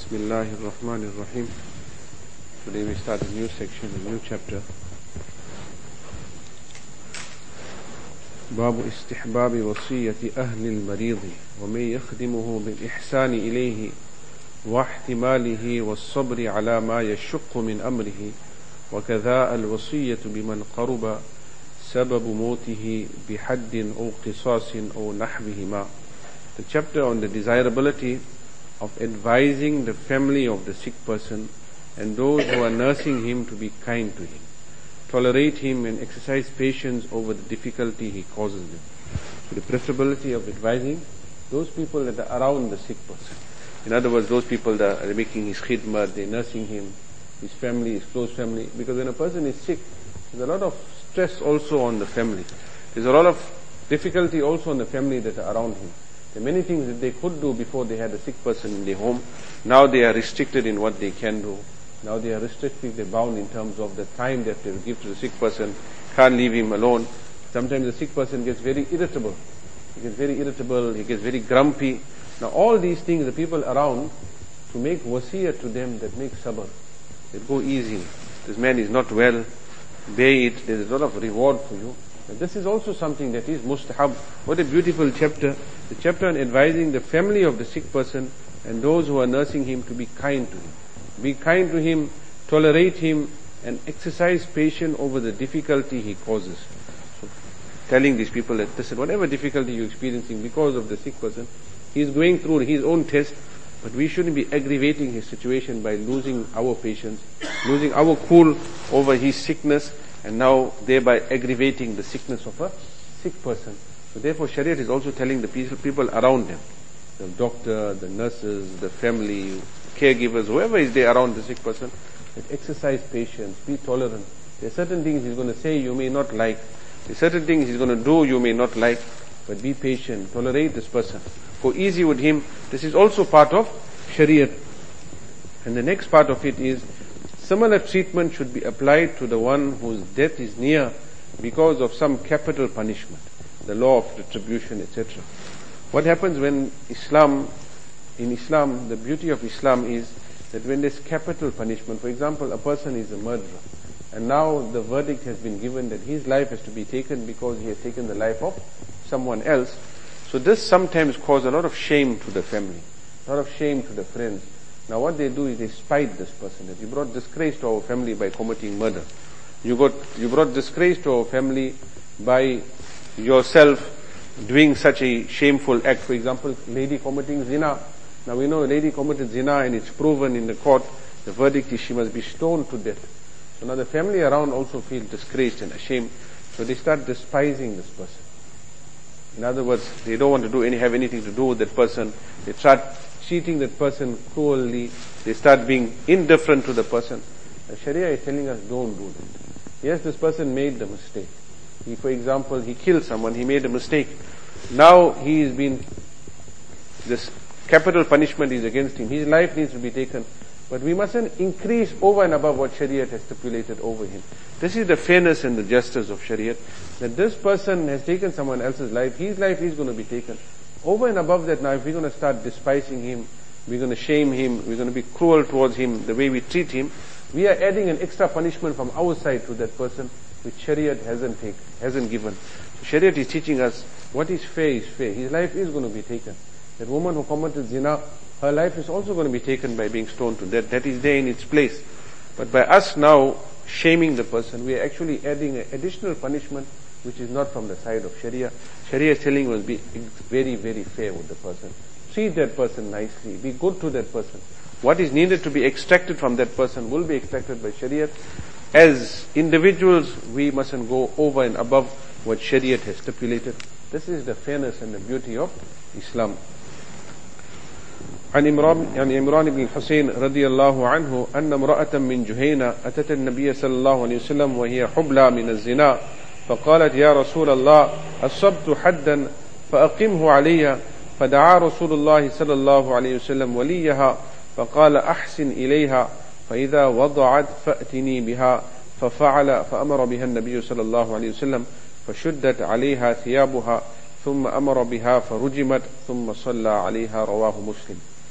Bismillahir Rahmanir Rahim. Today we start a new section, a new chapter. باب استحباب وصية أهل المريض ومن يخدمه بالإحسان إليه واحتماله والصبر على ما يشق من أمره وكذا الوصية بمن قرب سبب موته بحد أو قصاص أو نحوهما. The chapter on the desirability of advising the family of the sick person and those who are nursing him to be kind to him, tolerate him and exercise patience over the difficulty he causes them. So the preferability of advising those people that are around the sick person. In other words, those people that are making his khidmat, they're nursing him, his family, his close family. Because when a person is sick, there's a lot of stress also on the family. There's a lot of difficulty also on the family that are around him. There are many things that they could do before they had a sick person in their home. Now they are restricted in what they can do. Now they are restricted, they're bound in terms of the time that they will give to the sick person. Can't leave him alone. Sometimes the sick person gets very irritable. He gets very grumpy. Now all these things, the people around, to make wasiyah to them that make sabr, that go easy. This man is not well, bear it, there's a lot of reward for you. And this is also something that is mustahab. What a beautiful chapter. The chapter on advising the family of the sick person and those who are nursing him to be kind to him. Be kind to him, tolerate him, and exercise patience over the difficulty he causes. So, telling these people that, listen, whatever difficulty you're experiencing because of the sick person, he's going through his own test, but we shouldn't be aggravating his situation by losing our patience, losing our cool over his sickness, and now thereby aggravating the sickness of a sick person. So therefore Shariat is also telling the people around them, the doctor, the nurses, the family, caregivers, whoever is there around the sick person, that exercise patience, be tolerant. There are certain things he's going to say you may not like. There are certain things he's going to do you may not like, but be patient, tolerate this person. Go easy with him. This is also part of Shariat. And the next part of it is, similar treatment should be applied to the one whose death is near because of some capital punishment, the law of retribution, etc. What happens when in Islam, the beauty of Islam is that when there's capital punishment, for example, a person is a murderer, and now the verdict has been given that his life has to be taken because he has taken the life of someone else. So this sometimes causes a lot of shame to the family, a lot of shame to the friends. Now what they do is they spite this person, that you brought disgrace to our family by committing murder. You brought disgrace to our family by yourself doing such a shameful act. For example, lady committing zina. Now we know a lady committed zina and it's proven in the court. The verdict is she must be stoned to death. So now the family around also feel disgraced and ashamed. So they start despising this person. In other words, they don't want to have anything to do with that person. They start treating that person cruelly. They start being indifferent to the person. The Sharia is telling us don't do that. Yes, this person made the mistake. For example, he killed someone, he made a mistake. Now this capital punishment is against him. His life needs to be taken. But we mustn't increase over and above what Shariat has stipulated over him. This is the fairness and the justice of Shariat. That this person has taken someone else's life, his life is going to be taken. Over and above that now, if we're going to start despising him, we're going to shame him, we're going to be cruel towards him, the way we treat him, we are adding an extra punishment from our side to that person, which Shariat hasn't given. So Shariat is teaching us what is fair is fair. His life is going to be taken. That woman who committed zina, her life is also going to be taken by being stoned to death. That is there in its place. But by us now shaming the person, we are actually adding an additional punishment which is not from the side of Sharia. Sharia is telling us be very, very fair with the person. Treat that person nicely. Be good to that person. What is needed to be extracted from that person will be extracted by Sharia. As individuals, we mustn't go over and above what Shariat has stipulated. This is the fairness and the beauty of Islam. عن عمران بن الحسين رضي الله عنه أن امرأة من جهينة أتت النبي صلى الله عليه وسلم وهي حبلى من الزنا فقالت يا رسول الله أصبت حدا فأقمه علي فدعا رسول الله صلى الله عليه وسلم وليها فقال أحسن إليها فإذا وضعت فأتني بها ففعل فأمر بها النبي صلى الله عليه وسلم فشدت عليها ثيابها ثم أمر بها فرجمت ثم صلى عليها رواه مسلم.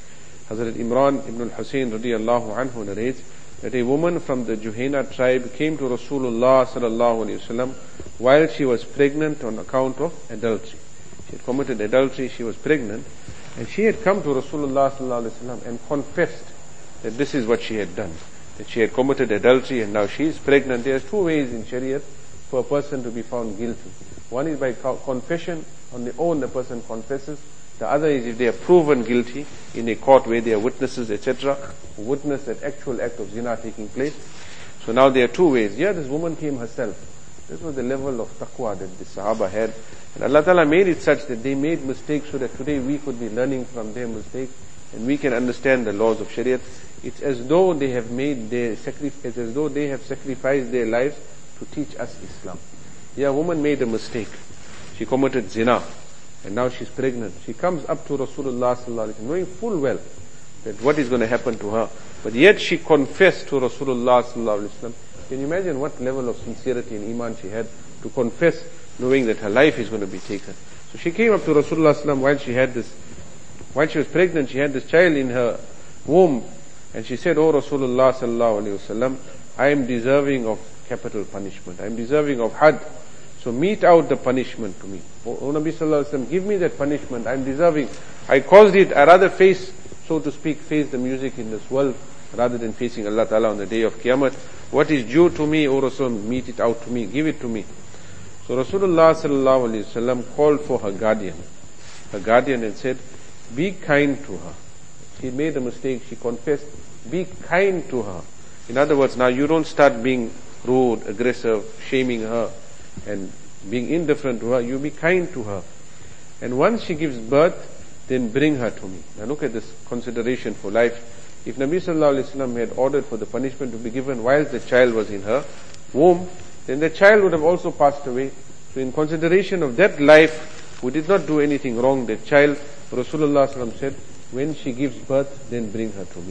Hazrat Imran ibn al-Husayn radiyallahu anhu narrates that a woman from the Juhayna tribe came to Rasulullah sallallahu alaihi wasallam while she was pregnant on account of adultery. She had committed adultery, she was pregnant, and she had come to Rasulullah sallallahu alaihi wasallam and confessed that this is what she had done, that she had committed adultery and now she is pregnant. There are two ways in Shariat for a person to be found guilty. One is by confession, on their own the person confesses. The other is if they are proven guilty in a court where there are witnesses, etc., who witness that actual act of zina taking place. So now there are two ways. Here this woman came herself. This was the level of taqwa that the Sahaba had. And Allah Ta'ala made it such that they made mistakes so that today we could be learning from their mistakes and we can understand the laws of Shariat. It's as though they have made their sacrifice, as though they have sacrificed their lives to teach us Islam. Here a woman made a mistake. She committed zina. And now she's pregnant. She comes up to Rasulullah sallallahu alaihi wasallam, knowing full well that what is going to happen to her. But yet she confessed to Rasulullah sallallahu alaihi wasallam. Can you imagine what level of sincerity and iman she had to confess, knowing that her life is going to be taken? So she came up to Rasulullah sallallahu alaihi wasallam while she was pregnant. She had this child in her womb, and she said, "Oh Rasulullah sallallahu alaihi wasallam, I am deserving of capital punishment. I am deserving of had. So mete out the punishment to me. O Nabi sallallahu alaihi wasallam, give me that punishment. I am deserving. I caused it. I rather face, so to speak, face the music in this world rather than facing Allah Ta'ala on the day of Qiyamah. What is due to me, O Rasul, mete it out to me. Give it to me." So Rasulullah sallallahu alaihi wasallam called for her guardian. Her guardian and said, "Be kind to her. She made a mistake. She confessed. Be kind to her." In other words, now you don't start being rude, aggressive, shaming her and being indifferent to her. You be kind to her. And once she gives birth, then bring her to me. Now look at this consideration for life. If Nabi sallallahu alaihi wasallam had ordered for the punishment to be given whilst the child was in her womb, then the child would have also passed away. So in consideration of that life, who did not do anything wrong, that child, Rasulullah sallallahu alaihi wasallam said, when she gives birth, then bring her to me.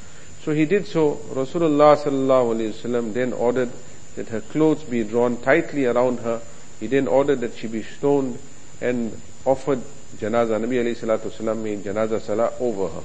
So he did so. Rasulullah sallallahu alaihi wasallam then ordered that her clothes be drawn tightly around her. He then ordered that she be stoned and offered janazah. Nabi alayhi salatu wasalam made janazah salah over her.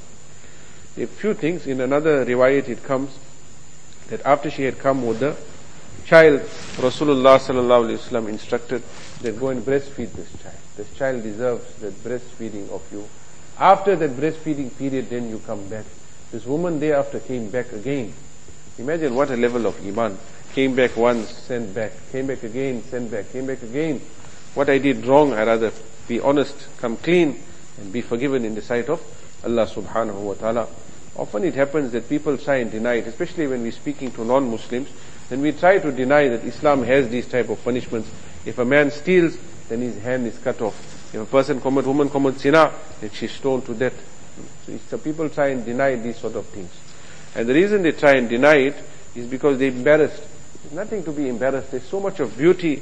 A few things. In another riwayat it comes that after she had come with the child, Rasulullah sallallahu alayhi wasallam instructed that go and breastfeed this child. This child deserves that breastfeeding of you. After that breastfeeding period, then you come back. This woman thereafter came back again. Imagine what a level of iman. Came back once, sent back. Came back again, sent back. Came back again. What I did wrong, I rather be honest, come clean, and be forgiven in the sight of Allah subhanahu wa ta'ala. Often it happens that people try and deny it, especially when we're speaking to non-Muslims, then we try to deny that Islam has these type of punishments. If a man steals, then his hand is cut off. If a woman commits zina, then she's stoned to death. So people try and deny these sort of things. And the reason they try and deny it is because they're embarrassed. There's nothing to be embarrassed. There's so much of beauty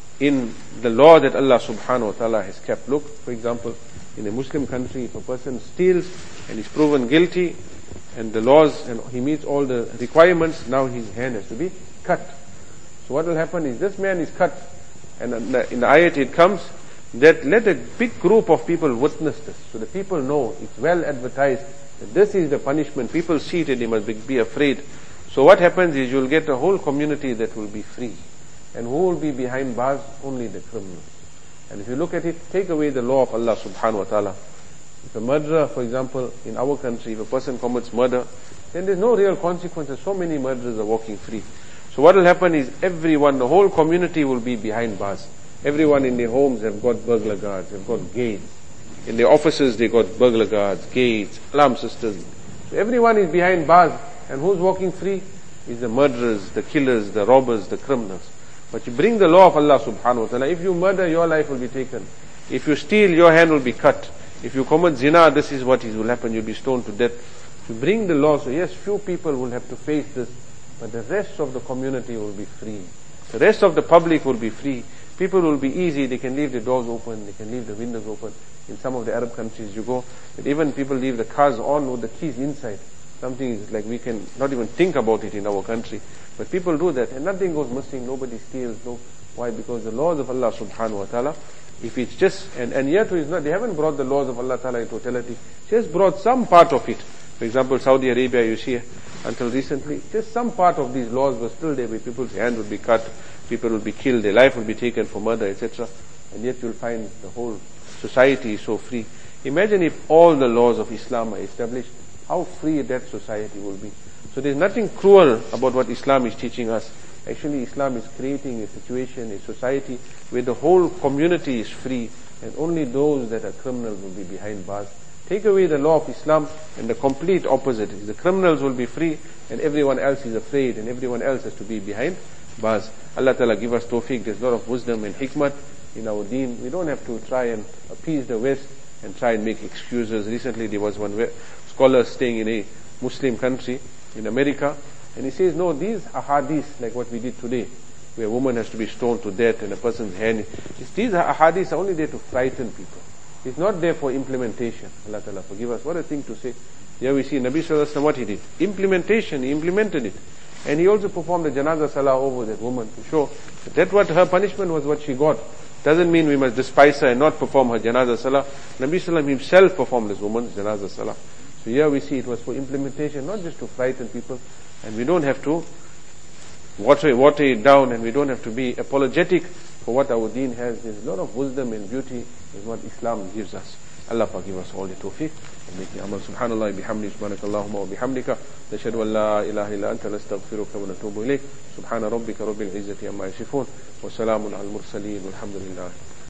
in the law that Allah subhanahu wa ta'ala has kept. Look, for example, in a Muslim country, if a person steals and is proven guilty and the laws and he meets all the requirements, now his hand has to be cut. So what will happen is this man is cut, and in the ayat it comes that let a big group of people witness this. So the people know, it's well advertised that this is the punishment. People see it and they must be afraid. So what happens is you'll get a whole community that will be free. And who will be behind bars? Only the criminals. And if you look at it, take away the law of Allah subhanahu wa ta'ala. If a murderer, for example, in our country, if a person commits murder, then there's no real consequences. So many murderers are walking free. So what will happen is everyone, the whole community will be behind bars. Everyone in their homes have got burglar guards, have got gates. In their offices they got burglar guards, gates, alarm systems. So everyone is behind bars. And who's walking free? Is the murderers, the killers, the robbers, the criminals. But you bring the law of Allah subhanahu wa ta'ala. If you murder, your life will be taken. If you steal, your hand will be cut. If you commit zina, this is what will happen. You'll be stoned to death. You bring the law. So yes, few people will have to face this, but the rest of the community will be free. The rest of the public will be free. People will be easy. They can leave the doors open. They can leave the windows open. In some of the Arab countries you go, that even people leave the cars on with the keys inside. Something is like we can not even think about it in our country. But people do that and nothing goes missing, nobody steals. No. Why? Because the laws of Allah subhanahu wa ta'ala, if it's just, and yet is not, they haven't brought the laws of Allah ta'ala in totality, just brought some part of it. For example, Saudi Arabia, you see, until recently, just some part of these laws were still there, where people's hand would be cut, people would be killed, their life would be taken for murder, etc. And yet you'll find the whole society is so free. Imagine if all the laws of Islam are established, how free that society will be. So there's nothing cruel about what Islam is teaching us. Actually, Islam is creating a situation, a society where the whole community is free, and only those that are criminals will be behind bars. Take away the law of Islam, and the complete opposite is the criminals will be free, and everyone else is afraid, and everyone else has to be behind bars. Allah Ta'ala give us tawfiq. There's a lot of wisdom and hikmat in our deen. We don't have to try and appease the West and try and make excuses. Recently there was one scholar staying in a Muslim country in America, and he says, no, these ahadith, like what we did today, where a woman has to be stoned to death and a person's hand, these ahadith are only there to frighten people. It's not there for implementation. Allah Ta'ala forgive us. What a thing to say. Here we see Nabi Sallallahu Alaihi Wasallam, what he did. Implementation, he implemented it. And he also performed the janazah salah over that woman to show that what her punishment was what she got. Doesn't mean we must despise her and not perform her janazah salah. Nabi Sallallahu Alaihi Wasallam himself performed this woman's janazah salah. So here we see it was for implementation, not just to frighten people. And we don't have to water it down, and we don't have to be apologetic for what our deen has. There's a lot of wisdom and beauty is what Islam gives us. Allah forgive us all the tawfiq and make the amal. Subhanallah bihamdi, subhanakallahumma wa bihamdika, nashhadu an la ilaha illa anta, nastaghfiruka wa natubu ilayk. Subhana rabbika rabbil izzati amma yasifun, wa salamun al mursaleen, walhamdulillah.